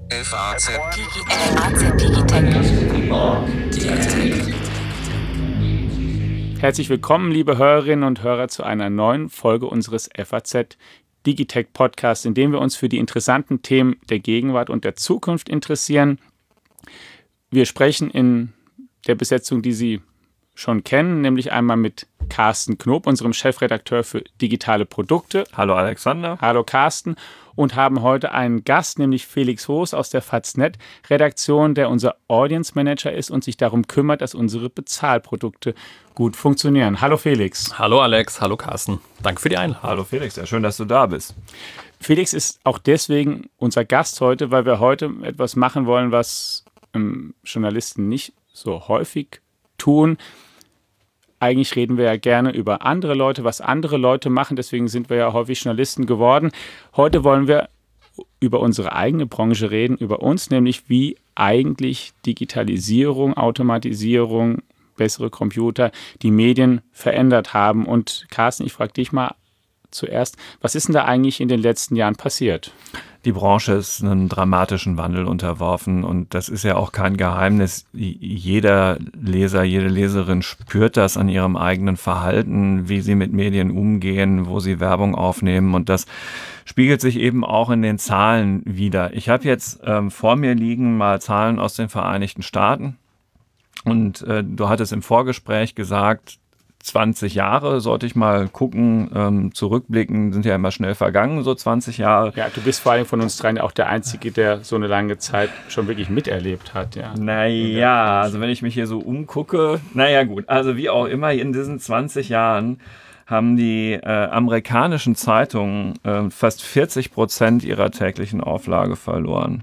FAZ Herzlich willkommen, liebe Hörerinnen und Hörer, zu einer neuen Folge unseres FAZ Digitech Podcasts, in dem wir uns für die interessanten Themen der Gegenwart und der Zukunft interessieren. Wir sprechen in der Besetzung, die Sie schon kennen, nämlich einmal mit Carsten Knob, unserem Chefredakteur für digitale Produkte. Hallo Alexander. Hallo Carsten. Und haben heute einen Gast, nämlich Felix Hoos aus der FAZ.net-Redaktion, der unser Audience Manager ist und sich darum kümmert, dass unsere Bezahlprodukte gut funktionieren. Hallo Felix. Hallo Alex, hallo Carsten. Danke für die Einladung. Hallo Felix, sehr schön, dass du da bist. Felix ist auch deswegen unser Gast heute, weil wir heute etwas machen wollen, was Journalisten nicht so häufig tun. Eigentlich reden wir ja gerne über andere Leute, was andere Leute machen. Deswegen sind wir ja häufig Journalisten geworden. Heute wollen wir über unsere eigene Branche reden, über uns, nämlich wie eigentlich Digitalisierung, Automatisierung, bessere Computer die Medien verändert haben. Und Carsten, ich frage dich mal zuerst, was ist denn da eigentlich in den letzten Jahren passiert? Die Branche ist einem dramatischen Wandel unterworfen und das ist ja auch kein Geheimnis. Jeder Leser, jede Leserin spürt das an ihrem eigenen Verhalten, wie sie mit Medien umgehen, wo sie Werbung aufnehmen, und das spiegelt sich eben auch in den Zahlen wider. Ich habe jetzt vor mir liegen mal Zahlen aus den Vereinigten Staaten, und du hattest im Vorgespräch gesagt, 20 Jahre sollte ich mal gucken, zurückblicken, sind ja immer schnell vergangen, so 20 Jahre. Ja, du bist vor allem von uns dreien auch der Einzige, der so eine lange Zeit schon wirklich miterlebt hat. Ja. Naja, also wenn ich mich hier so umgucke, naja gut, also wie auch immer, in diesen 20 Jahren haben die amerikanischen Zeitungen fast 40% ihrer täglichen Auflage verloren.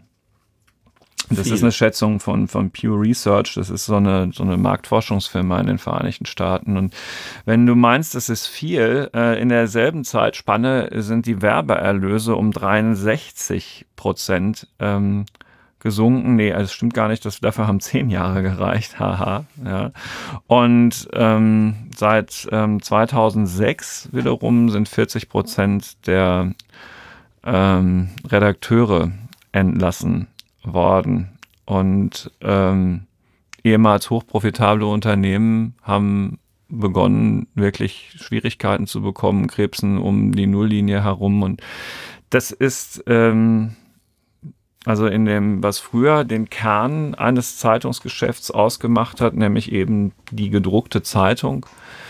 Das ist eine Schätzung von Pew Research, das ist so eine Marktforschungsfirma in den Vereinigten Staaten. Und wenn du meinst, das ist viel, in derselben Zeitspanne sind die Werbeerlöse um 63% gesunken. Nee, also das stimmt gar nicht, dafür haben 10 Jahre gereicht, haha. Ja. Und seit 2006 wiederum sind 40% der Redakteure entlassen worden. Und ehemals hochprofitable Unternehmen haben begonnen, wirklich Schwierigkeiten zu bekommen, krebsen um die Nulllinie herum. Und das ist also in dem, was früher den Kern eines Zeitungsgeschäfts ausgemacht hat, nämlich eben die gedruckte Zeitung,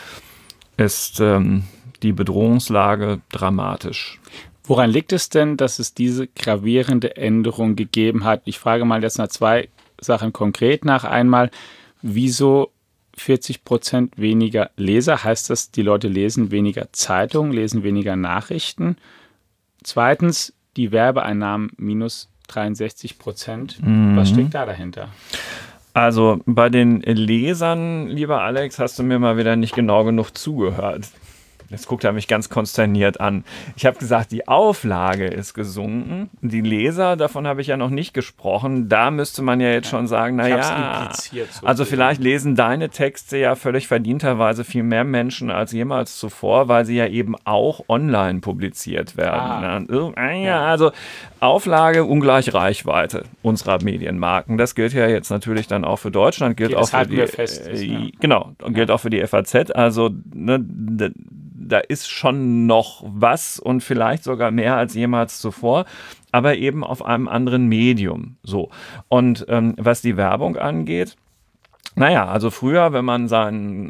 ist die Bedrohungslage dramatisch. Woran liegt es denn, dass es diese gravierende Änderung gegeben hat? Ich frage mal jetzt nach zwei Sachen konkret nach. Einmal, wieso 40% weniger Leser? Heißt das, die Leute lesen weniger Zeitungen, lesen weniger Nachrichten? Zweitens, die Werbeeinnahmen minus 63%. Was steckt da dahinter? Also bei den Lesern, lieber Alex, hast du mir mal wieder nicht genau genug zugehört. Jetzt guckt er mich ganz konsterniert an. Ich habe gesagt, die Auflage ist gesunken. Die Leser, davon habe ich ja noch nicht gesprochen. Da müsste man ja jetzt schon sagen, naja, also vielleicht lesen deine Texte ja völlig verdienterweise viel mehr Menschen als jemals zuvor, weil sie ja eben auch online publiziert werden. Also Auflage ungleich Reichweite unserer Medienmarken. Das gilt ja jetzt natürlich dann auch für Deutschland, gilt auch für die, genau, und gilt auch für die FAZ. Also da ist schon noch was und vielleicht sogar mehr als jemals zuvor, aber eben auf einem anderen Medium. So. Und was die Werbung angeht, naja, also früher, wenn man sein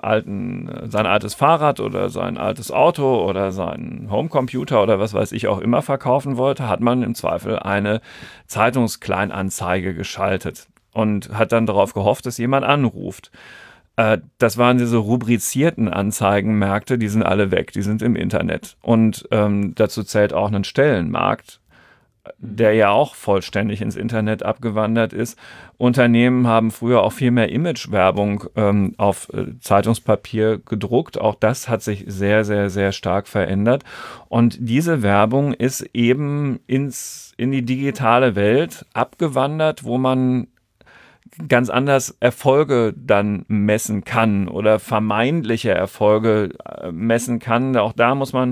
altes Fahrrad oder sein altes Auto oder seinen Homecomputer oder was weiß ich auch immer verkaufen wollte, hat man im Zweifel eine Zeitungskleinanzeige geschaltet und hat dann darauf gehofft, dass jemand anruft. Das waren diese rubrizierten Anzeigenmärkte, die sind alle weg, die sind im Internet. Und dazu zählt auch ein Stellenmarkt, der ja auch vollständig ins Internet abgewandert ist. Unternehmen haben früher auch viel mehr Imagewerbung auf Zeitungspapier gedruckt. Auch das hat sich sehr, sehr, sehr stark verändert. Und diese Werbung ist eben in die digitale Welt abgewandert, wo man ganz anders Erfolge dann messen kann oder vermeintliche Erfolge messen kann. Auch da muss man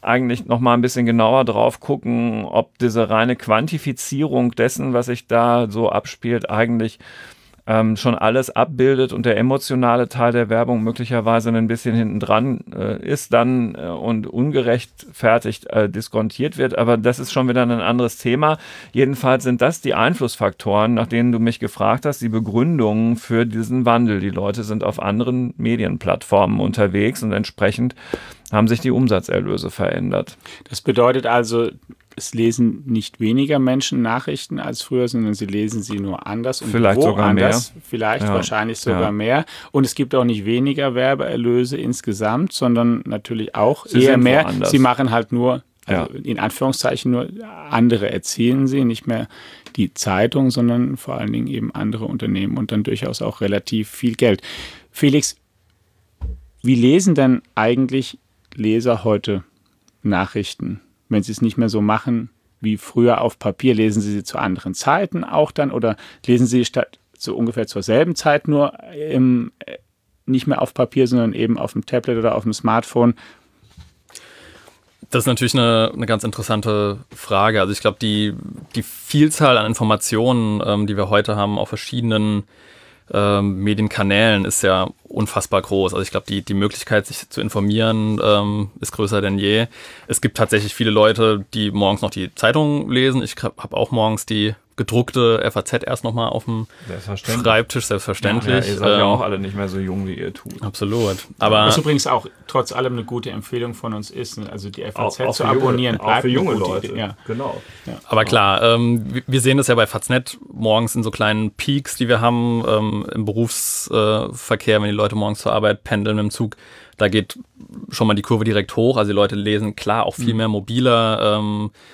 eigentlich noch mal ein bisschen genauer drauf gucken, ob diese reine Quantifizierung dessen, was sich da so abspielt, eigentlich schon alles abbildet und der emotionale Teil der Werbung möglicherweise ein bisschen hinten dran ist dann und ungerechtfertigt diskontiert wird. Aber das ist schon wieder ein anderes Thema. Jedenfalls sind das die Einflussfaktoren, nach denen du mich gefragt hast, die Begründungen für diesen Wandel. Die Leute sind auf anderen Medienplattformen unterwegs und entsprechend haben sich die Umsatzerlöse verändert. Das bedeutet also, es lesen nicht weniger Menschen Nachrichten als früher, sondern sie lesen sie nur anders und vielleicht sogar anders, mehr. Vielleicht wahrscheinlich sogar mehr. Und es gibt auch nicht weniger Werbeerlöse insgesamt, sondern natürlich auch eher mehr. Woanders. Sie machen halt nur, in Anführungszeichen nur andere erzielen sie, nicht mehr die Zeitung, sondern vor allen Dingen eben andere Unternehmen und dann durchaus auch relativ viel Geld. Felix, wie lesen denn eigentlich Leser heute Nachrichten? Wenn sie es nicht mehr so machen wie früher auf Papier, lesen sie zu anderen Zeiten auch dann oder lesen sie statt so ungefähr zur selben Zeit nur nicht mehr auf Papier, sondern eben auf dem Tablet oder auf dem Smartphone? Das ist natürlich eine ganz interessante Frage. Also ich glaube, die Vielzahl an Informationen, die wir heute haben auf verschiedenen Medienkanälen ist ja unfassbar groß. Also ich glaube, die Möglichkeit, sich zu informieren, ist größer denn je. Es gibt tatsächlich viele Leute, die morgens noch die Zeitung lesen. Ich habe auch morgens die gedruckte FAZ erst nochmal auf dem Schreibtisch, selbstverständlich. Ja, ihr seid ja auch alle nicht mehr so jung, wie ihr tut. Absolut. Aber was übrigens auch trotz allem eine gute Empfehlung von uns ist, also die FAZ auch zu abonnieren. Auch für junge Leute. Idee. Ja. Genau. Ja. Aber klar, wir sehen das ja bei Faznet morgens in so kleinen Peaks, die wir haben im Berufsverkehr, wenn die Leute morgens zur Arbeit pendeln mit dem Zug. Da geht schon mal die Kurve direkt hoch. Also die Leute lesen klar auch viel mehr mobiler,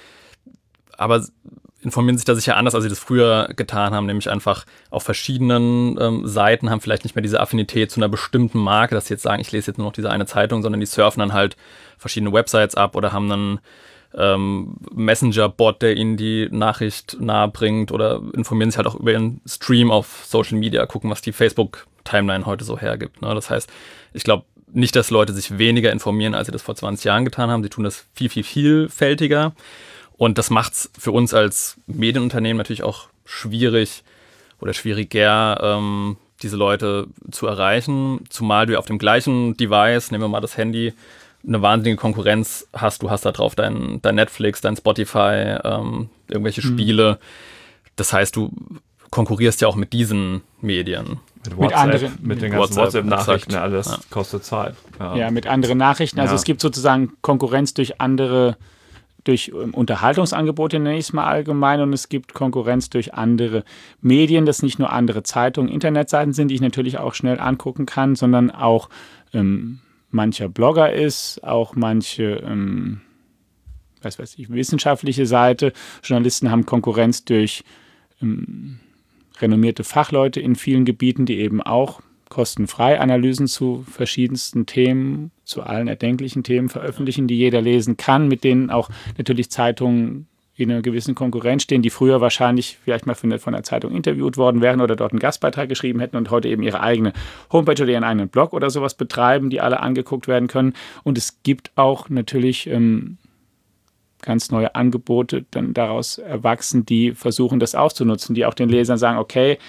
aber informieren sich da sicher anders, als sie das früher getan haben, nämlich einfach auf verschiedenen Seiten, haben vielleicht nicht mehr diese Affinität zu einer bestimmten Marke, dass sie jetzt sagen, ich lese jetzt nur noch diese eine Zeitung, sondern die surfen dann halt verschiedene Websites ab oder haben einen Messenger-Bot, der ihnen die Nachricht nahe bringt oder informieren sich halt auch über ihren Stream auf Social Media, gucken, was die Facebook-Timeline heute so hergibt. Ne? Das heißt, ich glaube nicht, dass Leute sich weniger informieren, als sie das vor 20 Jahren getan haben. Sie tun das viel, viel vielfältiger. Und das macht es für uns als Medienunternehmen natürlich auch schwierig oder schwieriger, diese Leute zu erreichen. Zumal du auf dem gleichen Device, nehmen wir mal das Handy, eine wahnsinnige Konkurrenz hast. Du hast da drauf dein Netflix, dein Spotify, irgendwelche Spiele. Das heißt, du konkurrierst ja auch mit diesen Medien. Mit den ganzen WhatsApp-Nachrichten, alles kostet Zeit. Ja, mit anderen Nachrichten. Also es gibt sozusagen Konkurrenz durch Unterhaltungsangebote, nenne ich es mal allgemein, und es gibt Konkurrenz durch andere Medien, das nicht nur andere Zeitungen, Internetseiten sind, die ich natürlich auch schnell angucken kann, sondern auch mancher Blogger ist, auch manche, wissenschaftliche Seite. Journalisten haben Konkurrenz durch renommierte Fachleute in vielen Gebieten, die eben auch kostenfrei Analysen zu verschiedensten Themen, zu allen erdenklichen Themen veröffentlichen, die jeder lesen kann, mit denen auch natürlich Zeitungen in einer gewissen Konkurrenz stehen, die früher wahrscheinlich vielleicht mal von der Zeitung interviewt worden wären oder dort einen Gastbeitrag geschrieben hätten und heute eben ihre eigene Homepage oder ihren eigenen Blog oder sowas betreiben, die alle angeguckt werden können. Und es gibt auch natürlich ganz neue Angebote dann daraus erwachsen, die versuchen, das auszunutzen, die auch den Lesern sagen, okay,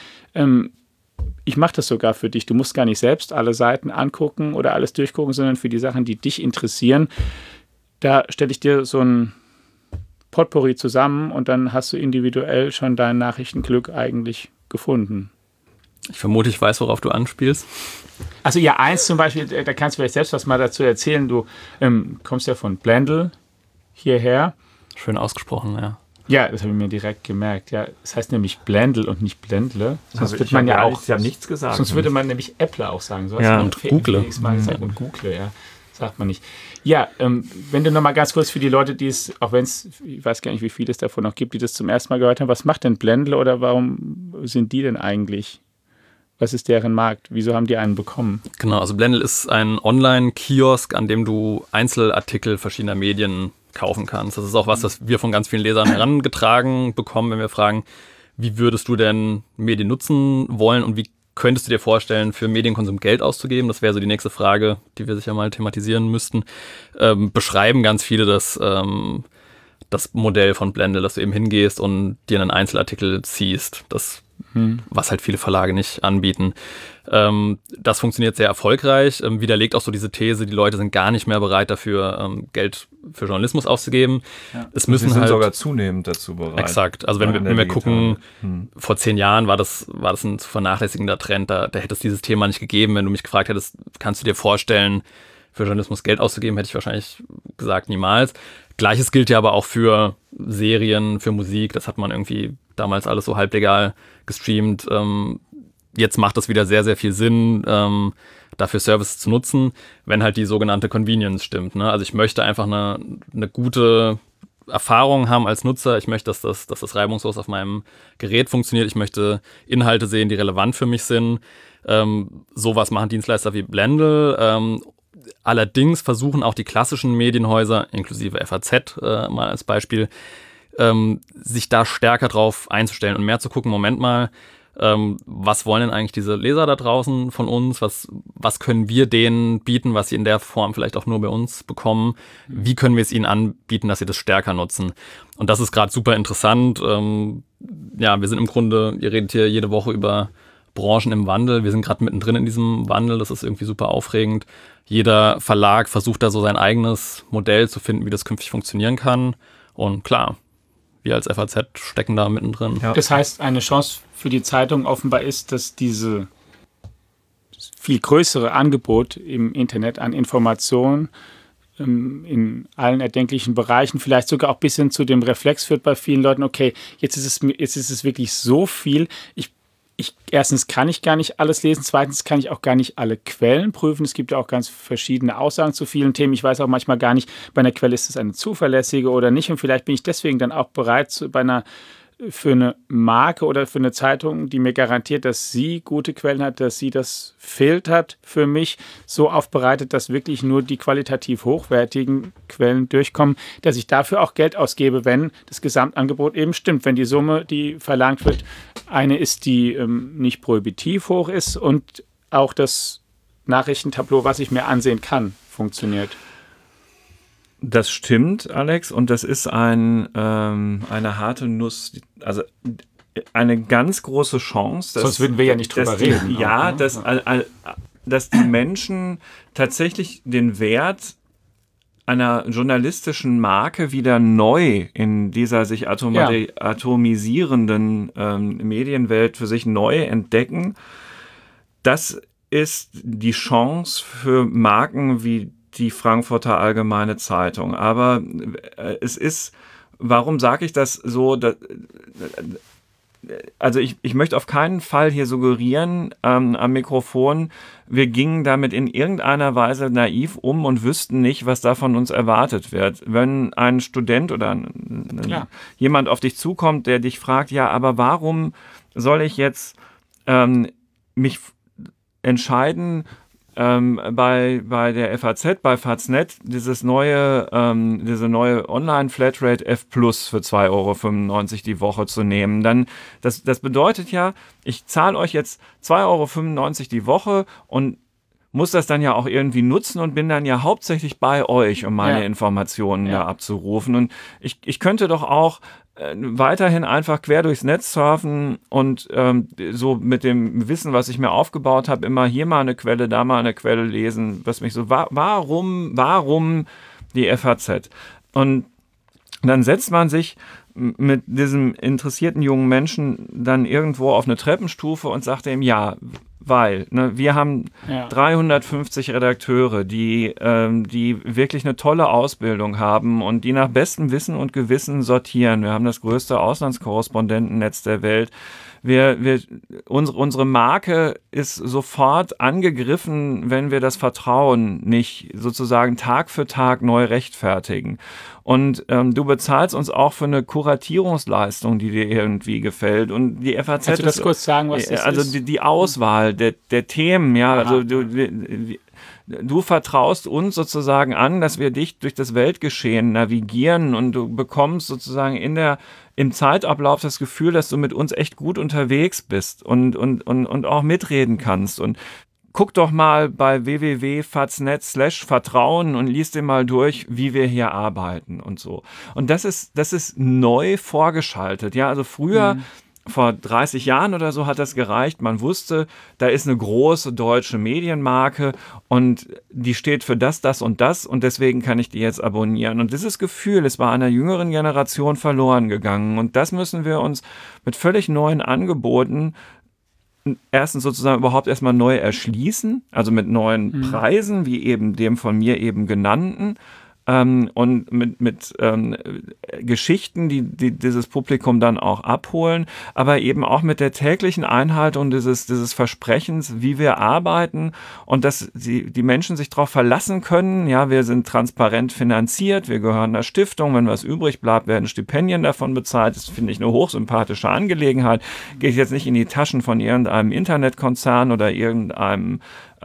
ich mache das sogar für dich. Du musst gar nicht selbst alle Seiten angucken oder alles durchgucken, sondern für die Sachen, die dich interessieren. Da stelle ich dir so ein Potpourri zusammen und dann hast du individuell schon dein Nachrichtenglück eigentlich gefunden. Ich vermute, ich weiß, worauf du anspielst. Also ja, eins zum Beispiel, da kannst du vielleicht selbst was mal dazu erzählen. Du kommst ja von Blendl hierher. Schön ausgesprochen, ja. Ja, das habe ich mir direkt gemerkt. Ja, es heißt nämlich Blendl und nicht Blendle. Sonst wird man ja auch. Ich habe nichts gesagt. Sonst würde man nämlich Apple auch sagen. So ja, und Google. Und Google, ja. Sagt man nicht. Ja, wenn du nochmal ganz kurz für die Leute, die es, auch wenn es, ich weiß gar nicht, wie viele es davon noch gibt, die das zum ersten Mal gehört haben, was macht denn Blendl oder warum sind die denn eigentlich? Was ist deren Markt? Wieso haben die einen bekommen? Genau, also Blendl ist ein Online-Kiosk, an dem du Einzelartikel verschiedener Medien kaufen kannst. Das ist auch was wir von ganz vielen Lesern herangetragen bekommen, wenn wir fragen, wie würdest du denn Medien nutzen wollen und wie könntest du dir vorstellen, für Medienkonsum Geld auszugeben? Das wäre so die nächste Frage, die wir sicher mal thematisieren müssten. Beschreiben ganz viele das Modell von Blendle, dass du eben hingehst und dir einen Einzelartikel ziehst. Was halt viele Verlage nicht anbieten. Das funktioniert sehr erfolgreich, widerlegt auch so diese These, die Leute sind gar nicht mehr bereit dafür, Geld für Journalismus auszugeben. Ja. Es müssen Sie sind halt sogar zunehmend dazu bereit. Exakt. Also wenn wir gucken, vor 10 Jahren war das ein zu vernachlässigender Trend. Da hätte es dieses Thema nicht gegeben. Wenn du mich gefragt hättest, kannst du dir vorstellen, für Journalismus Geld auszugeben, hätte ich wahrscheinlich gesagt, niemals. Gleiches gilt ja aber auch für Serien, für Musik. Das hat man irgendwie damals alles so halblegal gestreamt. Jetzt macht das wieder sehr, sehr viel Sinn, dafür Services zu nutzen, wenn halt die sogenannte Convenience stimmt. Ne? Also ich möchte einfach eine gute Erfahrung haben als Nutzer. Ich möchte, dass das reibungslos auf meinem Gerät funktioniert. Ich möchte Inhalte sehen, die relevant für mich sind. Sowas machen Dienstleister wie Blendle. Allerdings versuchen auch die klassischen Medienhäuser, inklusive FAZ mal als Beispiel, sich da stärker drauf einzustellen und mehr zu gucken, Moment mal, was wollen denn eigentlich diese Leser da draußen von uns? Was können wir denen bieten, was sie in der Form vielleicht auch nur bei uns bekommen? Wie können wir es ihnen anbieten, dass sie das stärker nutzen? Und das ist gerade super interessant. Wir sind im Grunde, ihr redet hier jede Woche über Branchen im Wandel. Wir sind gerade mittendrin in diesem Wandel. Das ist irgendwie super aufregend. Jeder Verlag versucht da so sein eigenes Modell zu finden, wie das künftig funktionieren kann. Und klar, wir als FAZ stecken da mittendrin. Ja. Das heißt, eine Chance für die Zeitung offenbar ist, dass diese viel größere Angebot im Internet an Informationen in allen erdenklichen Bereichen, vielleicht sogar auch bis hin zu dem Reflex führt bei vielen Leuten, okay, jetzt ist es wirklich so viel, erstens kann ich gar nicht alles lesen, zweitens kann ich auch gar nicht alle Quellen prüfen. Es gibt ja auch ganz verschiedene Aussagen zu vielen Themen. Ich weiß auch manchmal gar nicht, bei einer Quelle ist es eine zuverlässige oder nicht. Und vielleicht bin ich deswegen dann auch bereit, für eine Marke oder für eine Zeitung, die mir garantiert, dass sie gute Quellen hat, dass sie das filtert für mich, so aufbereitet, dass wirklich nur die qualitativ hochwertigen Quellen durchkommen, dass ich dafür auch Geld ausgebe, wenn das Gesamtangebot eben stimmt. Wenn die Summe, die verlangt wird, eine ist, die nicht prohibitiv hoch ist und auch das Nachrichtentableau, was ich mir ansehen kann, funktioniert. Das stimmt, Alex, und das ist eine harte Nuss, also eine ganz große Chance. Sonst würden wir ja nicht drüber reden. Ja, dass die Menschen tatsächlich den Wert einer journalistischen Marke wieder neu in dieser sich atomisierenden Medienwelt für sich neu entdecken. Das ist die Chance für Marken wie die Frankfurter Allgemeine Zeitung. Aber es ist, warum sage ich das so? Also ich möchte auf keinen Fall hier suggerieren am Mikrofon, wir gingen damit in irgendeiner Weise naiv um und wüssten nicht, was da von uns erwartet wird. Wenn ein Student oder jemand auf dich zukommt, der dich fragt, ja, aber warum soll ich jetzt mich entscheiden, bei der FAZ, bei Faznet, diese neue Online-Flatrate F Plus für 2,95 € die Woche zu nehmen. Dann, das bedeutet ja, ich zahle euch jetzt 2,95 € die Woche und muss das dann ja auch irgendwie nutzen und bin dann ja hauptsächlich bei euch, um meine Informationen da abzurufen. Und ich könnte doch auch weiterhin einfach quer durchs Netz surfen und so mit dem Wissen, was ich mir aufgebaut habe, immer hier mal eine Quelle, da mal eine Quelle lesen, was mich so, warum die FAZ? Und dann setzt man sich mit diesem interessierten jungen Menschen dann irgendwo auf eine Treppenstufe und sagt ihm, ja, weil wir haben 350 Redakteure, die wirklich eine tolle Ausbildung haben und die nach bestem Wissen und Gewissen sortieren. Wir haben das größte Auslandskorrespondentennetz der Welt. Unsere Marke ist sofort angegriffen, wenn wir das Vertrauen nicht sozusagen Tag für Tag neu rechtfertigen. Und du bezahlst uns auch für eine Kuratierungsleistung, die dir irgendwie gefällt. Und die FAZ Kannst du das kurz sagen, was das ist? Also die Auswahl der Themen, ja. Also du vertraust uns sozusagen an, dass wir dich durch das Weltgeschehen navigieren und du bekommst sozusagen im Zeitablauf das Gefühl, dass du mit uns echt gut unterwegs bist und auch mitreden kannst. Und guck doch mal bei www.faznet.net/Vertrauen und lies dir mal durch, wie wir hier arbeiten und so. Und das ist neu vorgeschaltet. Ja, also früher, vor 30 Jahren oder so hat das gereicht. Man wusste, da ist eine große deutsche Medienmarke und die steht für das und deswegen kann ich die jetzt abonnieren. Und dieses Gefühl ist bei einer jüngeren Generation verloren gegangen. Und das müssen wir uns mit völlig neuen Angeboten erstens sozusagen überhaupt erstmal neu erschließen, also mit neuen Preisen, wie eben dem von mir eben genannten, und mit Geschichten, die dieses Publikum dann auch abholen, aber eben auch mit der täglichen Einhaltung dieses Versprechens, wie wir arbeiten und dass die Menschen sich darauf verlassen können, ja, wir sind transparent finanziert, wir gehören einer Stiftung, wenn was übrig bleibt, werden Stipendien davon bezahlt, das finde ich eine hochsympathische Angelegenheit, gehe ich jetzt nicht in die Taschen von irgendeinem Internetkonzern oder irgendeinem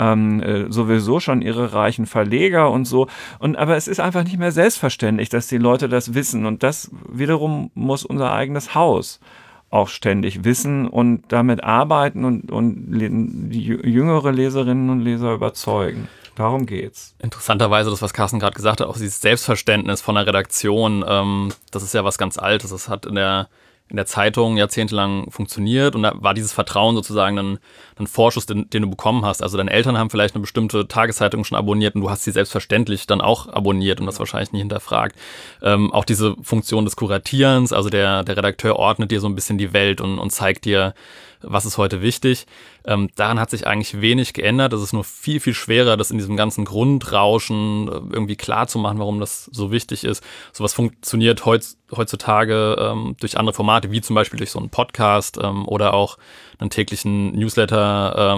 sowieso schon ihre reichen Verleger und so. Aber es ist einfach nicht mehr selbstverständlich, dass die Leute das wissen. Und das wiederum muss unser eigenes Haus auch ständig wissen und damit arbeiten und die jüngere Leserinnen und Leser überzeugen. Darum geht's. Interessanterweise, das, was Carsten gerade gesagt hat, auch dieses Selbstverständnis von der Redaktion, das ist ja was ganz Altes. Das hat in der Zeitung jahrzehntelang funktioniert und da war dieses Vertrauen sozusagen ein Vorschuss, den du bekommen hast. Also deine Eltern haben vielleicht eine bestimmte Tageszeitung schon abonniert und du hast sie selbstverständlich dann auch abonniert und das wahrscheinlich nie hinterfragt. Auch diese Funktion des Kuratierens, also der Redakteur ordnet dir so ein bisschen die Welt und zeigt dir, was ist heute wichtig. Daran hat sich eigentlich wenig geändert. Es ist nur viel, viel schwerer, das in diesem ganzen Grundrauschen irgendwie klar zu machen, warum das so wichtig ist. Sowas funktioniert heutzutage durch andere Formate, wie zum Beispiel durch so einen Podcast oder auch einen täglichen Newsletter,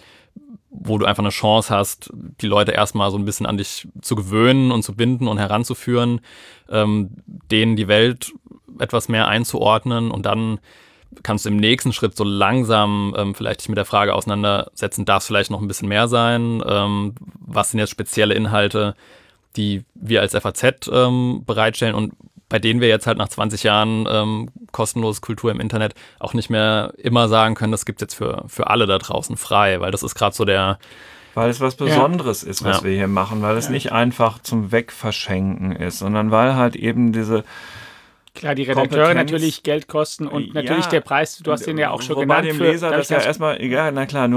wo du einfach eine Chance hast, die Leute erstmal so ein bisschen an dich zu gewöhnen und zu binden und heranzuführen, denen die Welt etwas mehr einzuordnen und dann kannst du im nächsten Schritt so langsam vielleicht dich mit der Frage auseinandersetzen, darf es vielleicht noch ein bisschen mehr sein? Was sind jetzt spezielle Inhalte, die wir als FAZ bereitstellen und bei denen wir jetzt halt nach 20 Jahren kostenlose Kultur im Internet auch nicht mehr immer sagen können, das gibt es jetzt für alle da draußen frei, weil das ist gerade so weil es was Besonderes ist, was wir hier machen, weil es nicht einfach zum Wegverschenken ist, sondern weil halt eben diese Klar, die Redakteure natürlich Geld kosten und natürlich der Preis, du hast den ja auch schon genannt. Wobei dem Leser das ja erstmal, egal, na klar,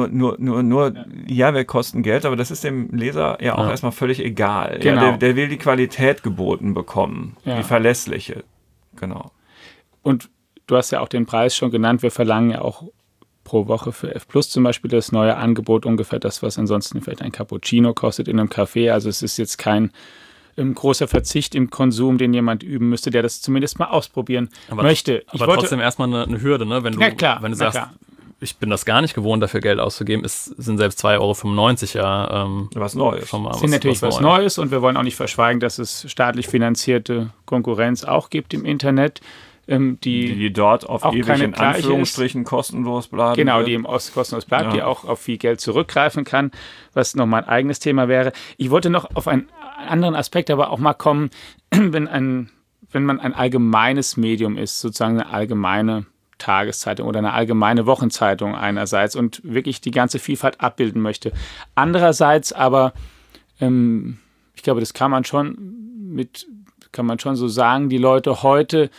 wir kosten Geld, aber das ist dem Leser ja auch erstmal völlig egal. Genau. Ja, der will die Qualität geboten bekommen, die verlässliche, genau. Und du hast ja auch den Preis schon genannt, wir verlangen ja auch pro Woche für F+ zum Beispiel das neue Angebot, ungefähr das, was ansonsten vielleicht ein Cappuccino kostet in einem Café, also es ist jetzt kein großer Verzicht im Konsum, den jemand üben müsste, der das zumindest mal ausprobieren möchte. Aber trotzdem erstmal eine Hürde, ne? Wenn du sagst, ich bin das gar nicht gewohnt, dafür Geld auszugeben, sind selbst 2,95 € was Neues. Schon mal sind natürlich was Neues und wir wollen auch nicht verschweigen, dass es staatlich finanzierte Konkurrenz auch gibt im Internet, die dort auf ewig in Anführungsstrichen kostenlos bleiben. Genau, die im Ost kostenlos bleibt, die auch auf viel Geld zurückgreifen kann, was nochmal ein eigenes Thema wäre. Ich wollte noch auf einen anderen Aspekt aber auch mal kommen, wenn man ein allgemeines Medium ist, sozusagen eine allgemeine Tageszeitung oder eine allgemeine Wochenzeitung einerseits und wirklich die ganze Vielfalt abbilden möchte. Andererseits aber, ich glaube, das kann man schon so sagen, die Leute heute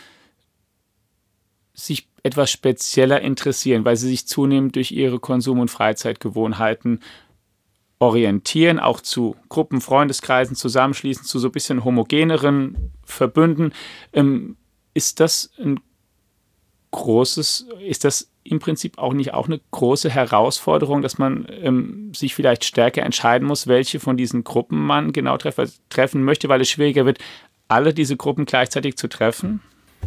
sich etwas spezieller interessieren, weil sie sich zunehmend durch ihre Konsum- und Freizeitgewohnheiten orientieren, auch zu Gruppen, Freundeskreisen zusammenschließen, zu so ein bisschen homogeneren Verbünden. Ist das im Prinzip auch nicht auch eine große Herausforderung, dass man sich vielleicht stärker entscheiden muss, welche von diesen Gruppen man genau treffen möchte, weil es schwieriger wird, alle diese Gruppen gleichzeitig zu treffen?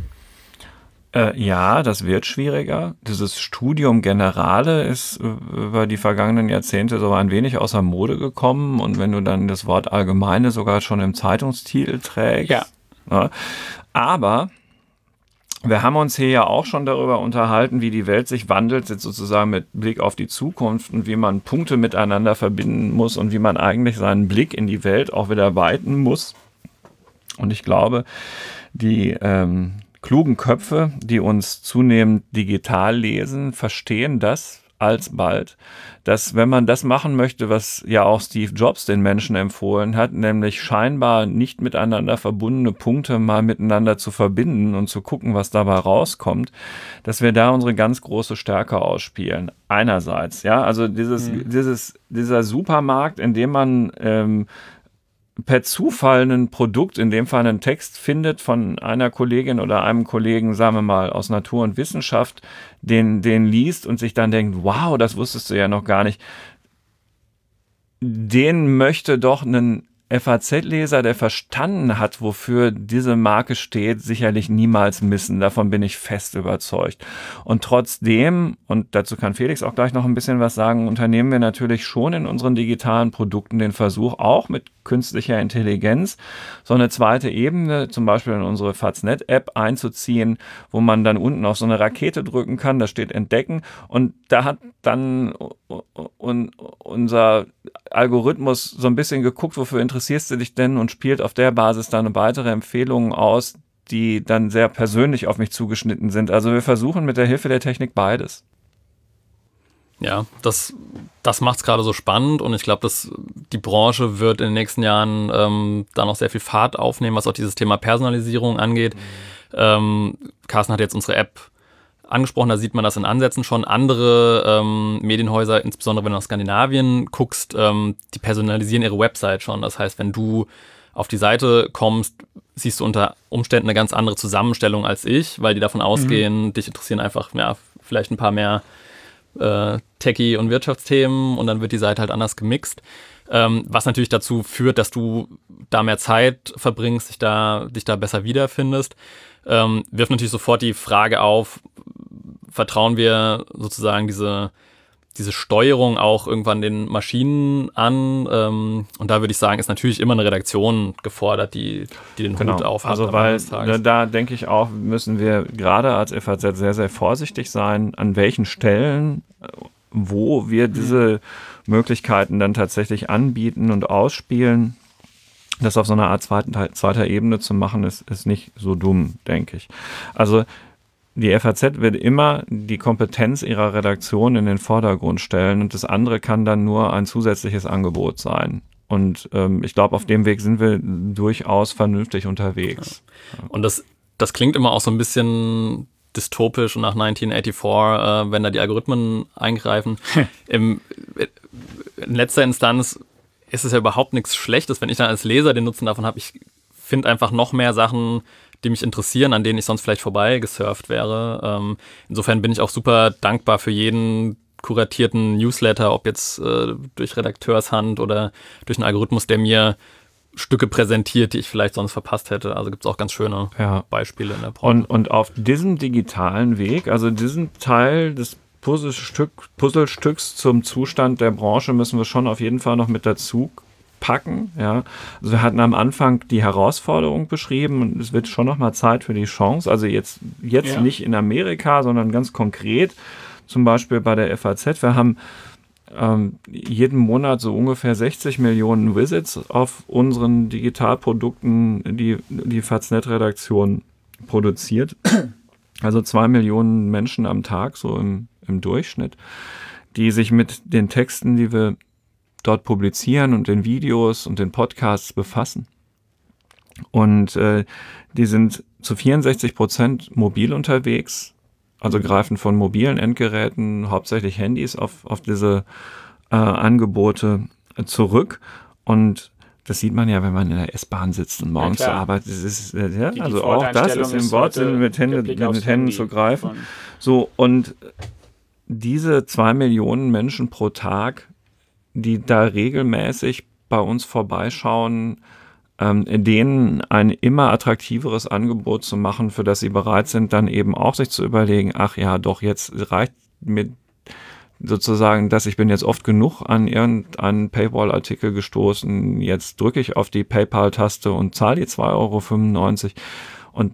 Ja, das wird schwieriger. Dieses Studium Generale ist über die vergangenen Jahrzehnte so ein wenig außer Mode gekommen. Und wenn du dann das Wort Allgemeine sogar schon im Zeitungstitel trägst. Ja. Aber, Wir haben uns hier ja auch schon darüber unterhalten, wie die Welt sich wandelt, jetzt sozusagen mit Blick auf die Zukunft und wie man Punkte miteinander verbinden muss und wie man eigentlich seinen Blick in die Welt auch wieder weiten muss. Und ich glaube, die klugen Köpfe, die uns zunehmend digital lesen, verstehen das alsbald, dass wenn man das machen möchte, was ja auch Steve Jobs den Menschen empfohlen hat, nämlich scheinbar nicht miteinander verbundene Punkte mal miteinander zu verbinden und zu gucken, was dabei rauskommt, dass wir da unsere ganz große Stärke ausspielen. Einerseits, ja, also dieser Supermarkt, in dem man per Zufall ein Produkt, in dem Fall einen Text findet von einer Kollegin oder einem Kollegen, sagen wir mal, aus Natur und Wissenschaft, den liest und sich dann denkt, wow, das wusstest du ja noch gar nicht. Den möchte doch ein FAZ-Leser, der verstanden hat, wofür diese Marke steht, sicherlich niemals missen. Davon bin ich fest überzeugt. Und trotzdem, und dazu kann Felix auch gleich noch ein bisschen was sagen, unternehmen wir natürlich schon in unseren digitalen Produkten den Versuch, auch mit künstlicher Intelligenz so eine zweite Ebene, zum Beispiel in unsere Faznet-App einzuziehen, wo man dann unten auf so eine Rakete drücken kann, da steht Entdecken und da hat dann unser Algorithmus so ein bisschen geguckt, wofür interessierst du dich denn und spielt auf der Basis dann weitere Empfehlungen aus, die dann sehr persönlich auf mich zugeschnitten sind. Also wir versuchen mit der Hilfe der Technik beides. Ja, das macht es gerade so spannend und ich glaube, dass die Branche wird in den nächsten Jahren da noch sehr viel Fahrt aufnehmen, was auch dieses Thema Personalisierung angeht. Carsten hat jetzt unsere App angesprochen, da sieht man das in Ansätzen schon. Andere Medienhäuser, insbesondere wenn du nach Skandinavien guckst, die personalisieren ihre Website schon. Das heißt, wenn du auf die Seite kommst, siehst du unter Umständen eine ganz andere Zusammenstellung als ich, weil die davon ausgehen, dich interessieren einfach vielleicht ein paar mehr Techie- und Wirtschaftsthemen und dann wird die Seite halt anders gemixt. Was natürlich dazu führt, dass du da mehr Zeit verbringst, dich da besser wiederfindest. Wirft natürlich sofort die Frage auf, vertrauen wir sozusagen diese Steuerung auch irgendwann den Maschinen an? Und da würde ich sagen, ist natürlich immer eine Redaktion gefordert, die den Hut aufhat. Also weil da denke ich auch, müssen wir gerade als FAZ sehr, sehr vorsichtig sein, an welchen Stellen, wo wir diese Möglichkeiten dann tatsächlich anbieten und ausspielen. Das auf so einer Art zweiter Ebene zu machen, ist nicht so dumm, denke ich. Also die FAZ wird immer die Kompetenz ihrer Redaktion in den Vordergrund stellen und das andere kann dann nur ein zusätzliches Angebot sein. Und ich glaube, auf dem Weg sind wir durchaus vernünftig unterwegs. Ja. Und das klingt immer auch so ein bisschen dystopisch und nach 1984, wenn da die Algorithmen eingreifen. In letzter Instanz ist es ja überhaupt nichts Schlechtes, wenn ich dann als Leser den Nutzen davon habe. Ich finde einfach noch mehr Sachen, die mich interessieren, an denen ich sonst vielleicht vorbeigesurft wäre. Insofern bin ich auch super dankbar für jeden kuratierten Newsletter, ob jetzt durch Redakteurshand oder durch einen Algorithmus, der mir Stücke präsentiert, die ich vielleicht sonst verpasst hätte. Also gibt es auch ganz schöne Beispiele in der Branche. Und auf diesem digitalen Weg, also diesen Teil des Puzzlestücks zum Zustand der Branche müssen wir schon auf jeden Fall noch mit dazu packen. Ja. Also wir hatten am Anfang die Herausforderung beschrieben und es wird schon noch mal Zeit für die Chance. Also jetzt nicht in Amerika, sondern ganz konkret, zum Beispiel bei der FAZ. Wir haben jeden Monat so ungefähr 60 Millionen Visits auf unseren Digitalprodukten, die Faznet-Redaktion produziert. Also 2 Millionen Menschen am Tag, so im Durchschnitt, die sich mit den Texten, die wir dort publizieren und den Videos und den Podcasts befassen. Und die sind zu 64% mobil unterwegs, also greifen von mobilen Endgeräten, hauptsächlich Handys, auf diese Angebote zurück. Und das sieht man ja, wenn man in der S-Bahn sitzt und morgens zur Arbeit. Das ist, also auch das ist im Wortsinn mit Händen zu greifen. So, und diese 2 Millionen Menschen pro Tag, die da regelmäßig bei uns vorbeischauen, denen ein immer attraktiveres Angebot zu machen, für das sie bereit sind, dann eben auch sich zu überlegen, ach ja, doch, jetzt reicht mir sozusagen, dass ich bin jetzt oft genug an irgendeinen Paywall-Artikel gestoßen, jetzt drücke ich auf die PayPal-Taste und zahle die 2,95 € und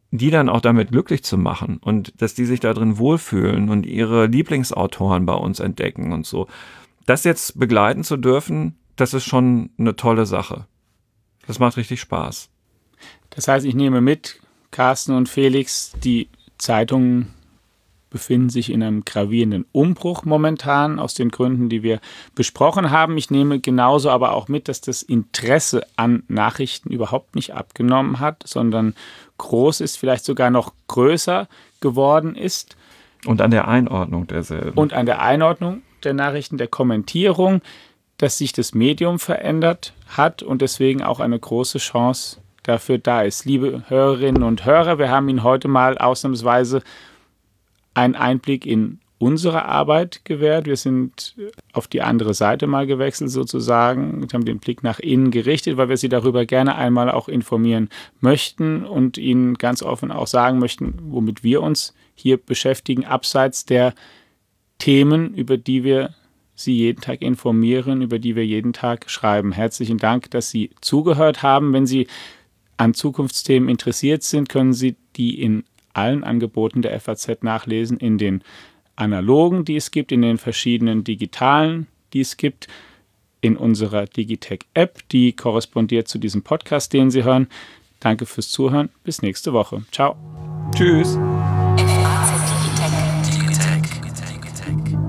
die dann auch damit glücklich zu machen und dass die sich da drin wohlfühlen und ihre Lieblingsautoren bei uns entdecken und so. Das jetzt begleiten zu dürfen, das ist schon eine tolle Sache. Das macht richtig Spaß. Das heißt, ich nehme mit, Carsten und Felix, die Zeitungen befinden sich in einem gravierenden Umbruch momentan, aus den Gründen, die wir besprochen haben. Ich nehme genauso aber auch mit, dass das Interesse an Nachrichten überhaupt nicht abgenommen hat, sondern groß ist, vielleicht sogar noch größer geworden ist. Und an der Einordnung derselben. Und an der Einordnung der Nachrichten, der Kommentierung, dass sich das Medium verändert hat und deswegen auch eine große Chance dafür da ist. Liebe Hörerinnen und Hörer, wir haben Ihnen heute mal ausnahmsweise einen Einblick in unsere Arbeit gewährt. Wir sind auf die andere Seite mal gewechselt sozusagen und haben den Blick nach innen gerichtet, weil wir Sie darüber gerne einmal auch informieren möchten und Ihnen ganz offen auch sagen möchten, womit wir uns hier beschäftigen, abseits der Themen, über die wir Sie jeden Tag informieren, über die wir jeden Tag schreiben. Herzlichen Dank, dass Sie zugehört haben. Wenn Sie an Zukunftsthemen interessiert sind, können Sie die in allen Angeboten der FAZ nachlesen, in den analogen, die es gibt, in den verschiedenen digitalen, die es gibt, in unserer Digitech-App, die korrespondiert zu diesem Podcast, den Sie hören. Danke fürs Zuhören. Bis nächste Woche. Ciao. Tschüss. FAZ Digitech.